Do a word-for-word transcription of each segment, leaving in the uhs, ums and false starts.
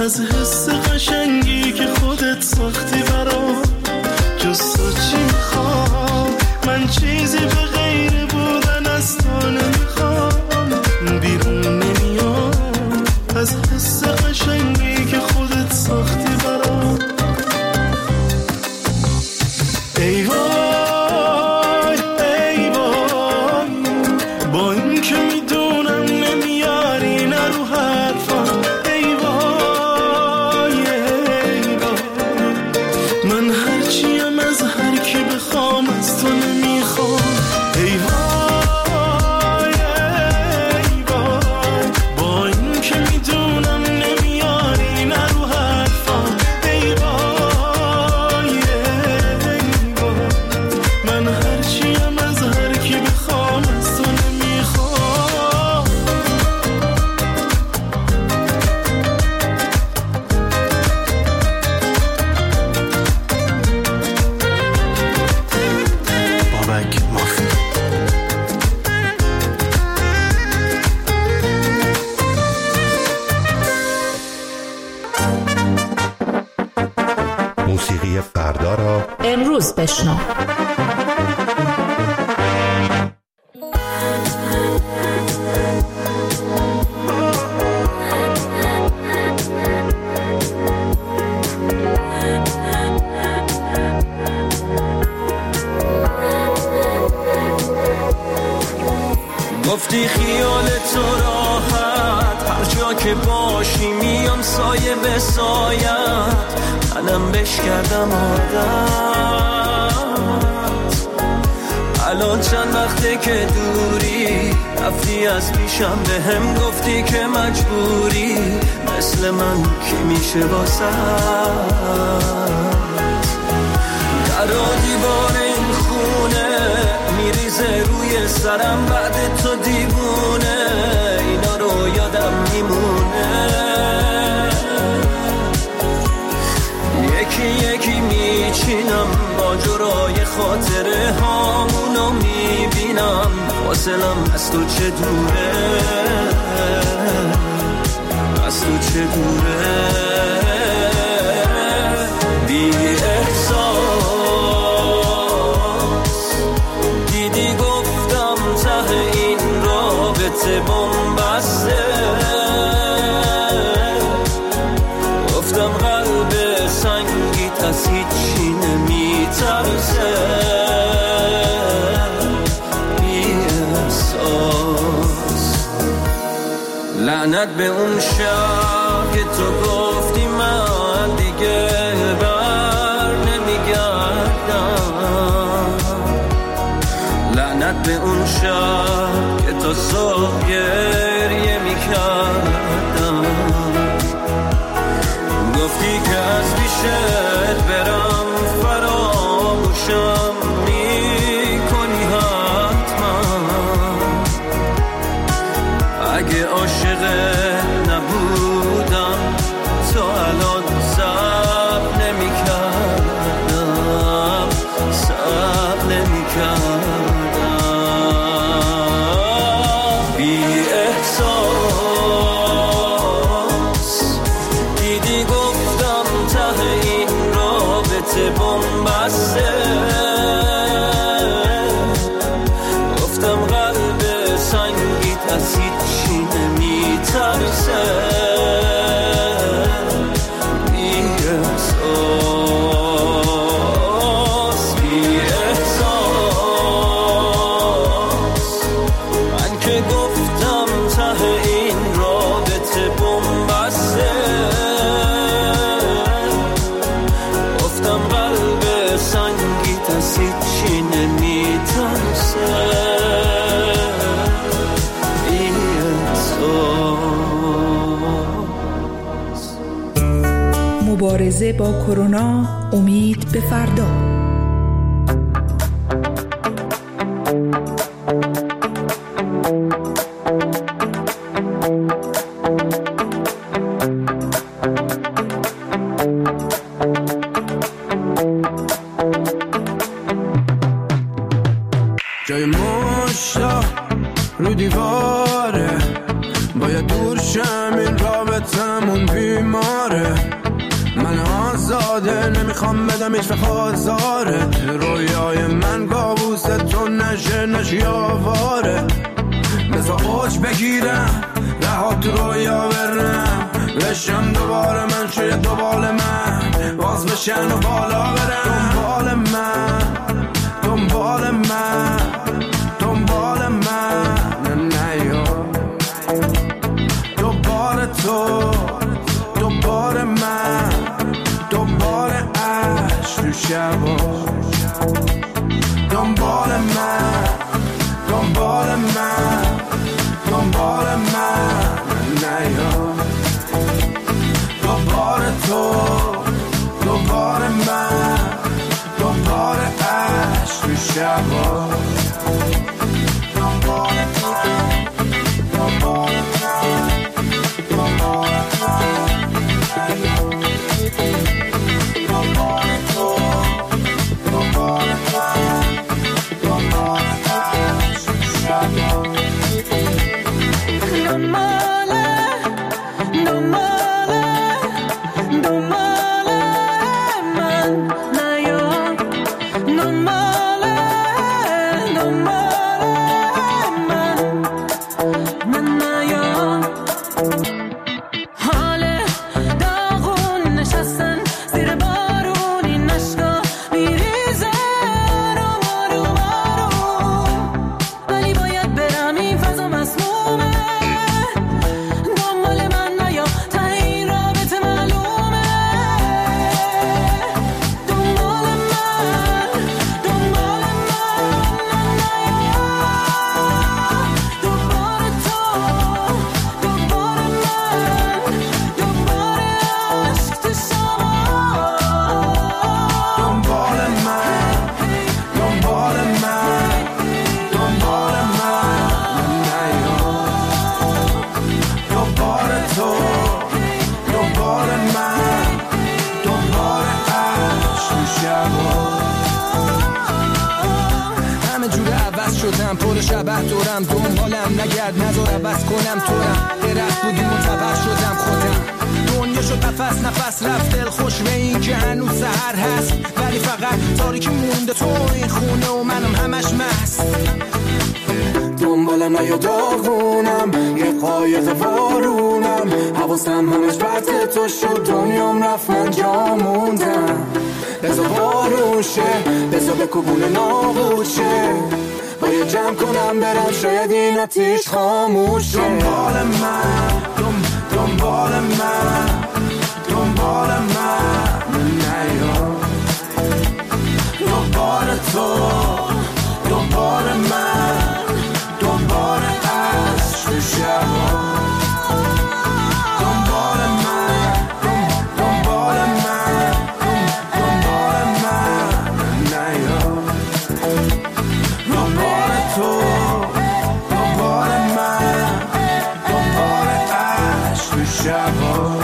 از حس قشنگی که خودت ساختی برام. جز تو چی میخوام؟ من چیزی به غیر بودن از تو نمیخوام. بیرون نمیام از حس قشنگی که خودت ساختی برام. ای وای ای وای، با این که میدونم نمیاری نرو حرفم. ای وای ای وای، من هرچیم از هر کی بخوام از تو نمیخوام. ای وای ای وای، با این که میدونم نمیاری نرو حرفم. ای وای ای وای، من هرچیم از هر کی بخوام از تو نمیخوام. بابک مافی. موسیقی فردا را امروز بشنو. گفتی خیال تو راحت، هر جا که باشی میام سایه به سایت. منم بش کردم عادت، الان چند وقته که دوری، رفتی از پیشم به هم گفتی که مجبوری. مثل من کی میشه واسه در و دیوار این خونه میریزه روی سرم بعد تو دیوونه. اینا رو یادم میمونه، یکی یکی میچینم با جرای خاطره هامونو میبینم. فاصلم از تو چه دوره، از تو چه دوره. بی احساس دیدی گفتم ته این رابطه بنبسته. گفتم قلب سنگیت از هیچی نمیترسه. بی احساس لعنت به اون شب که تو گفتی من دیگه بر نمیگردم. لعنت به اون شب که تو صبح گریه میکردم. گفتی که از پیشت برم فراموشم میکنی حتما. اگه عاشقت نبودم تو الان صبر نمیکردم، صبر نمیکردم. بی احساس دیدی گفتم ته این رابطه بنبسته. گفتم قلب سنگیت از هیچی نمیترسه. بی احساس بی احساس، من که گفتم ته این رابطه بنبسته. گفتم قلب سنگیت از هیچی نمیترسه. مبارزه با کرونا، امید به فردا. جای مشتا رو دیواره، باید دور شم این رابطمون بیماره. نمیخوام بدم هیچ وقت زارت رویای من گاووس تو نشه نشی آواره بذار اوج بگیرم رها تو رویا برم بشم دوباره من شاید دوبال من باز بشن و بالا برم دنبال من دنبال من دنبال من نیا دوباره تو دوباره من دوباره عشق تو شبا دنبال من دنبال من دنبال من نیا دوباره تو دوباره من دوباره عشق تو شبا دنبال من دنبال من دنبال من دنبال تو دنبال من دنبال عشق تو شبا پر شبه دورم دنبالم نگرد نذار عوض کنم تورم درخت بودیم منتبر شدم خودم دنیا شد قفس نفس رفت دل خوش به این که هنوز سحر هست ولی فقط تاریکی مونده تو این خونه و منم همش مست دنبالم نیا داغونم یه قایق وارونم حواسم همش بد تو شد دنیام رفت من جا موندم بذار بارون شه بذار بکوبونه نابود شه باید جمع کنم برم شاید این آتیش خاموشه دنبال من دم دنبال من دنبال من نیا دنبال تو دنبال من دنبال عشق تو شبا دنبال من دنبال من دنبال من نیا دنبال تو دنبال من دنبال عشق تو شبا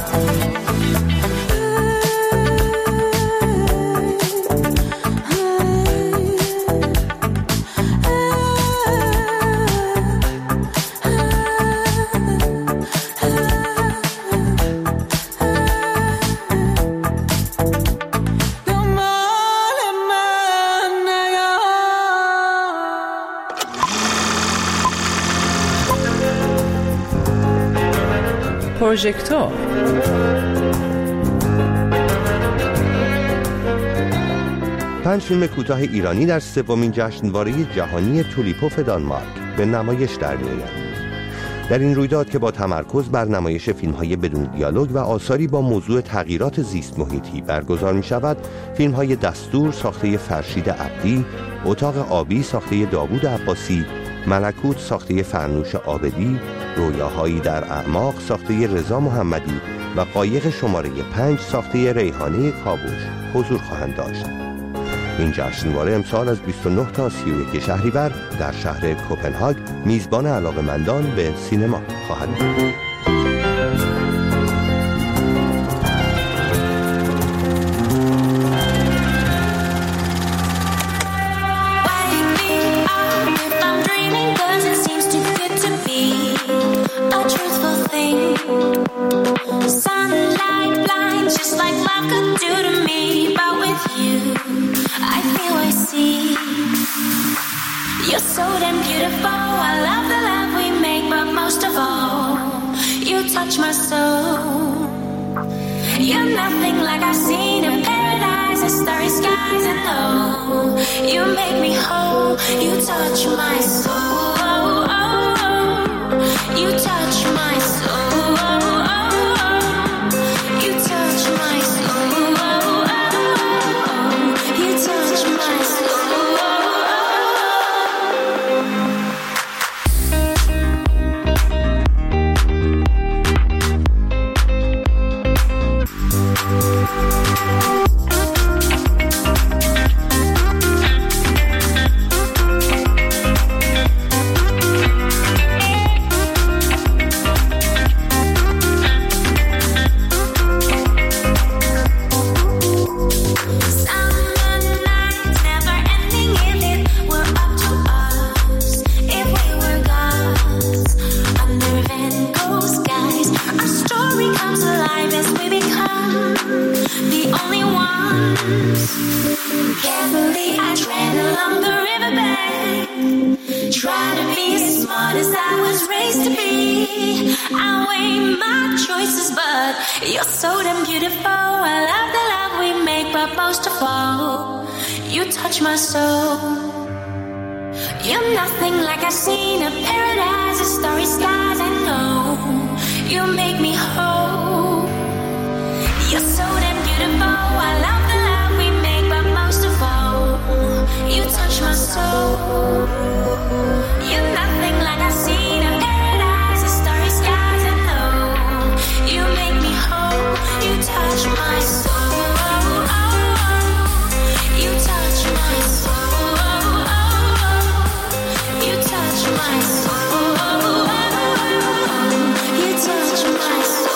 پروژکتور پنج فیلم کوتاه ایرانی در سومین جشنواره جهانی تولیپوف دانمارک به نمایش در می‌آیند. در این رویداد که با تمرکز بر نمایش فیلم‌های بدون دیالوگ و آثاری با موضوع تغییرات زیست محیطی برگزار می‌شود، فیلم‌های دستور ساخته فرشید عبدی، اتاق آبی ساخته داوود عباسی، ملکوت ساخته فرنوش عابدی، رویاهایی در اعماق ساخته رضا محمدی و قایق شماره پنج ساخته ریحانه کاوش حضور خواهند داشت. این جشنواره امسال از بیست و نه تا سی و یک شهریور در شهر کوپنهاگ میزبان علاقه‌مندان به سینما خواهد بود. Sunlight blinds just like love could do to me. so damn beautiful. I love the love we make, but most of all, you touch my soul. You're nothing like I've seen in paradise, and starry skies, and oh, you make me whole. You touch my soul. You touch my soul. You touch my soul. You touch my soul. You're so damn beautiful. I love the love we make, but most of all, you touch my soul. You're nothing like I've seen in paradise, and starry skies. I know you make me whole. You're so damn beautiful. I love the love we make, but most of all, you touch my soul. You're nothing like I've seen in paradise, and starry skies. I know you make me whole. You touch my soul. You touch my soul. You touch my soul. You touch my soul.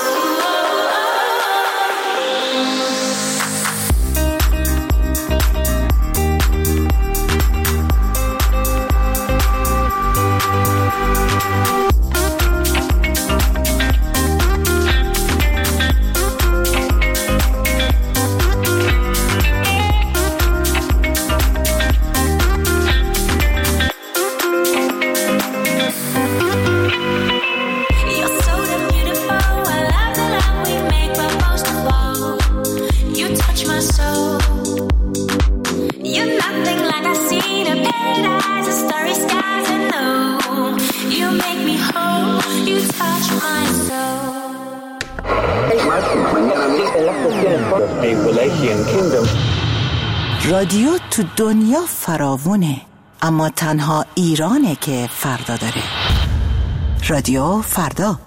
رادیو تو دنیا فراوونه، اما تنها ایرانه که فردا داره. رادیو فردا.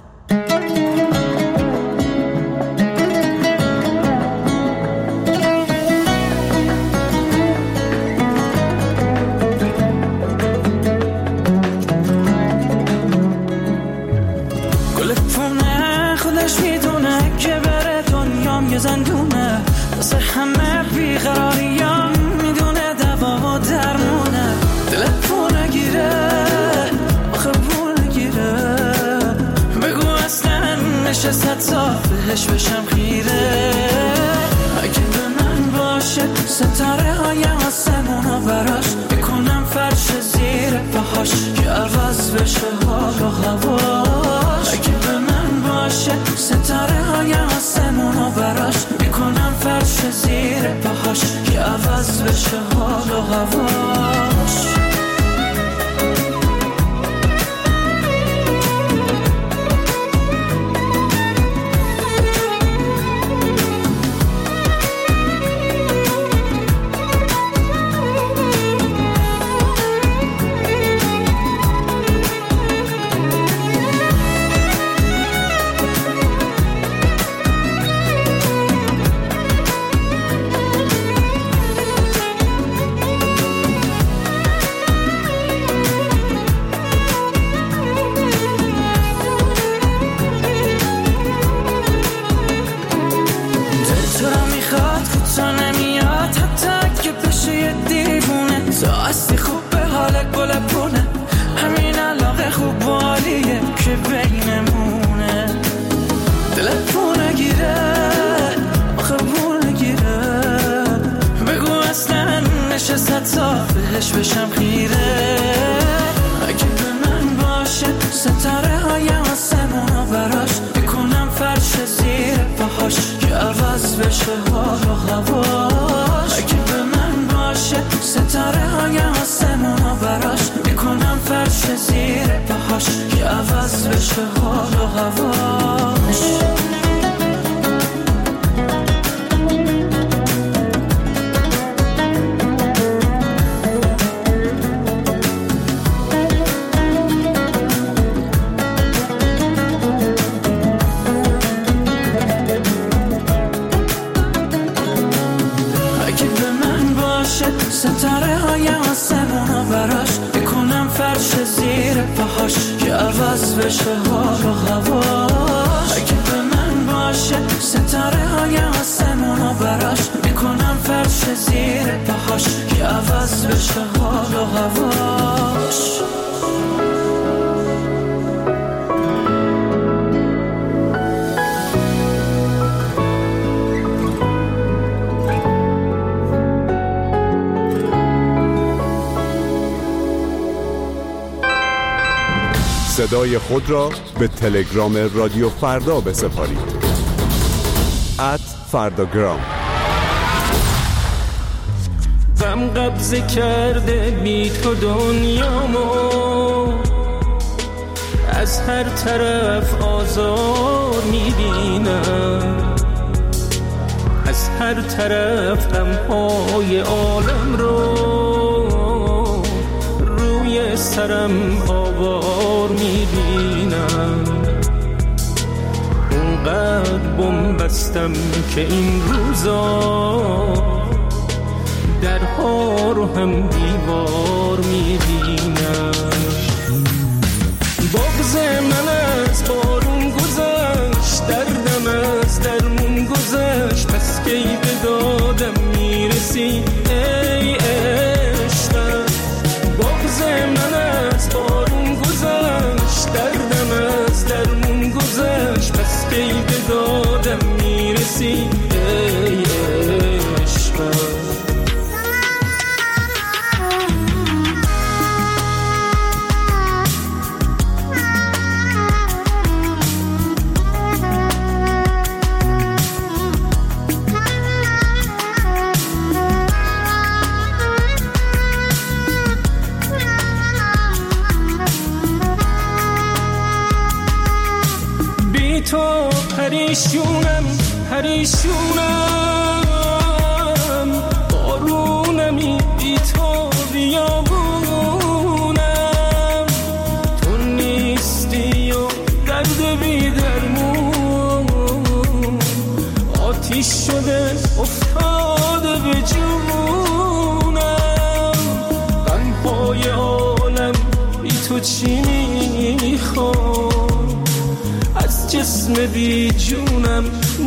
گل پونه خودش میدونه که بره دنیام یه زندونه، واسه همه بیقراریام میدونه دوا و درمونه. دل پونه گیره آخه پونه گیره، بگو اصلا نشست صافش بشم خیره. اگه به من باشه ستاره های آسمونو براش بکنم فرش زیر پاهاش که عوض بشه حال و هواش. اگه به من باشه ستاره های آسمونو براش بکنم فرش زیر پاهاش که عوض بشه حال و هواش. هستی خوب به حالت گل پونه، همین علاقه خوب بالیه که بینمونه. دلت پونه گیره آخه پونه گیره، بگو اصلا نشست صافش بشم خیره. پاهاش که عوض بشه حال و هواش. اگه به من باشه ستاره های آسمونا براش میکنم فرش زیر پاهاش که عوض بشه حال و هواش. ستاره های آسمونا براش میکنم فرش زیر پاهاش که عوض بشه حال و هواش. اگه به من باشه ستاره های آسمونا براش میکنم فرش زیر پاهاش که عوض بشه حال و هواش. صدای خود را به تلگرام رادیو فردا بسپارید. ات فرداگرام. غم قبضه کرده بی تو دنیامو، از هر طرف آزار میبینم، از هر طرف غمهای عالم رو روی سرم آوار میبینم. اونقدر بنبستم که این روزا درها رو هم دیوار میبینم. بغض من از بارون گذشت، دردم از درمون گذشت، پس کی به دادم میرسی ای عشقم. بغض من از بارون گذشت، دردم از درمون گذشت، پس کی به دادم میرسی ای عشقم. تو پریشونم پریشونم، بارونمی بی تو بیابونم. تو نیستی و درد بی درمون، آتیش شده افتاده به جونم. غمهای عالم بی تو چی میخوام، جسم بی جونم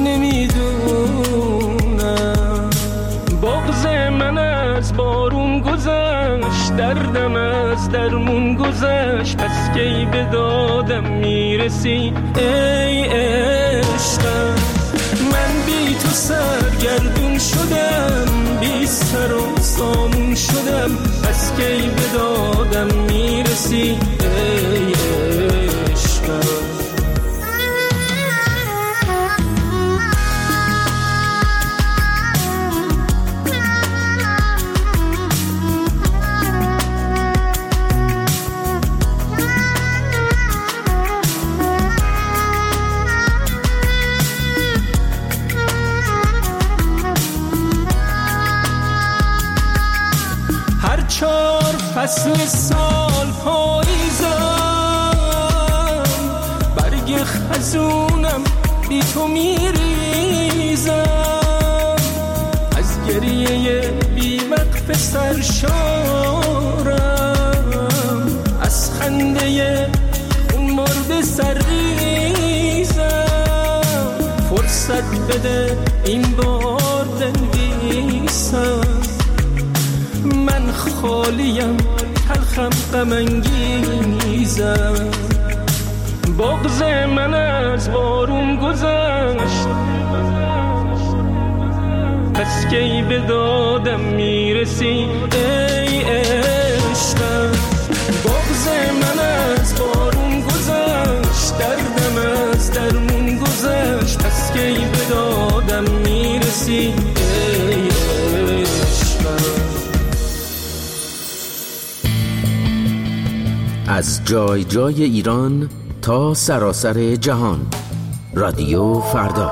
نمیدونم. بغض من از بارون گذشت، دردم از درمون گذشت، پس کی به دادم میرسی ای عشقم. من بی تو سرگردون شدم، بی سر و سامون شدم، پس کی به دادم میرسی ای عشقم. چار فصل سال پاییزم، برگ خزونم بی تو میریزم. از گریه بی وقف سرشارم، از خنده خون مرده سرریزم. فرصت بده این بار بنویسم، من خالیم تلخم غم انگیزم. بغض من از بارون گذشت، پس کی به دادم میرسی ای عشقم. بغض من از بارون گذشت، دردم از درمون گذشت، پس کی به دادم کسی از جای جای ایران تا سراسر جهان، رادیو فردا.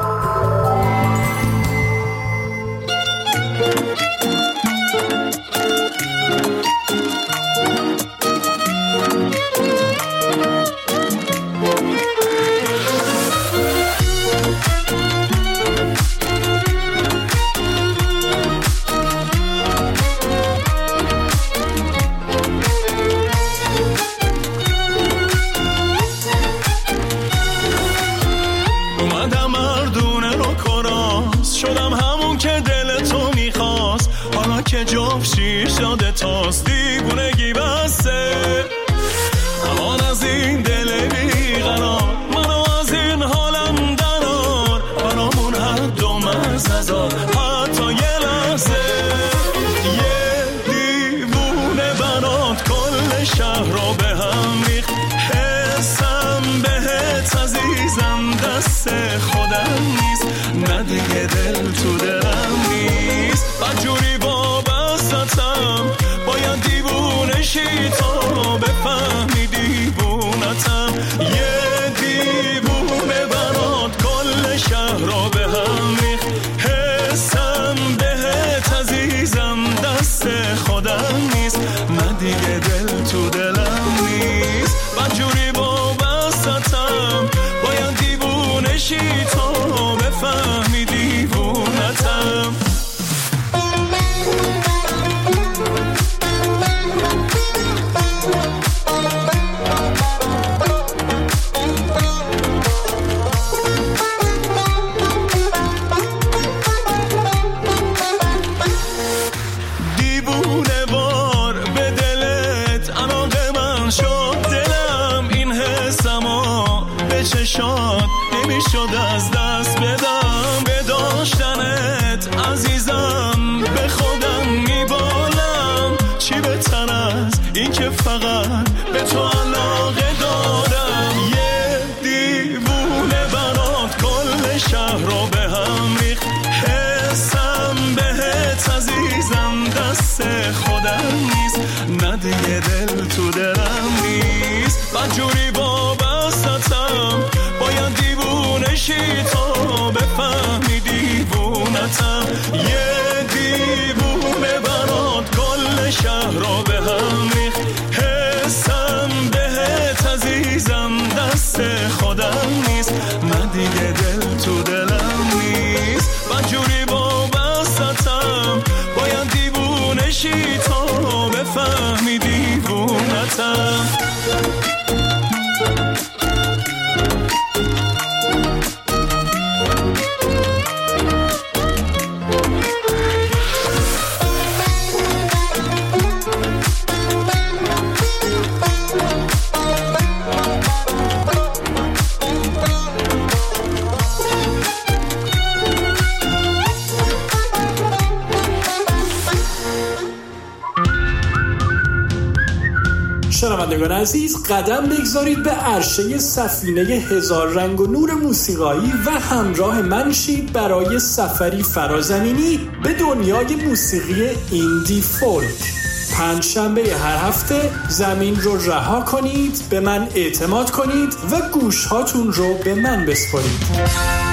شنوندگان عزیز، قدم بگذارید به عرشه سفینه هزار رنگ و نور موسیقایی و همراه من شید برای سفری فرازمینی به دنیای موسیقی ایندی فولک. پنج شنبه هر هفته زمین رو رها کنید، به من اعتماد کنید و گوش هاتون رو به من بسپارید.